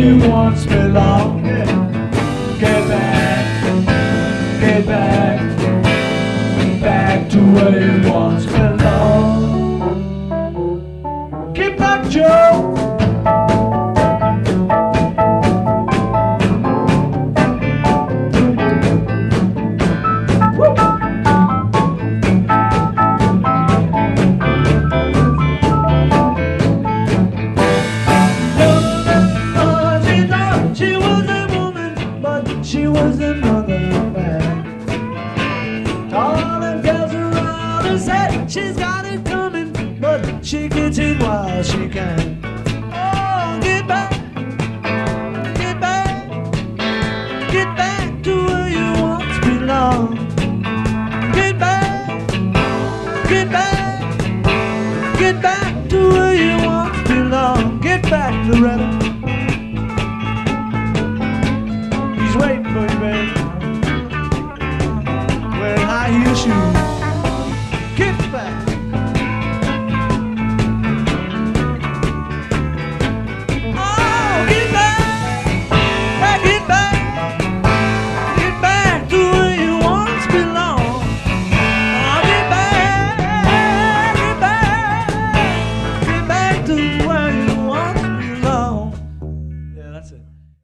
you once belonged. Get back, get back, back to where you once belonged. Get back, Joe. She was another man. All the girls around her said she's got it coming, but she gets it while she can. Oh, get back, get back, get back to where you once belonged. Get back, get back, get back to where you once belonged. Get back, Loretta.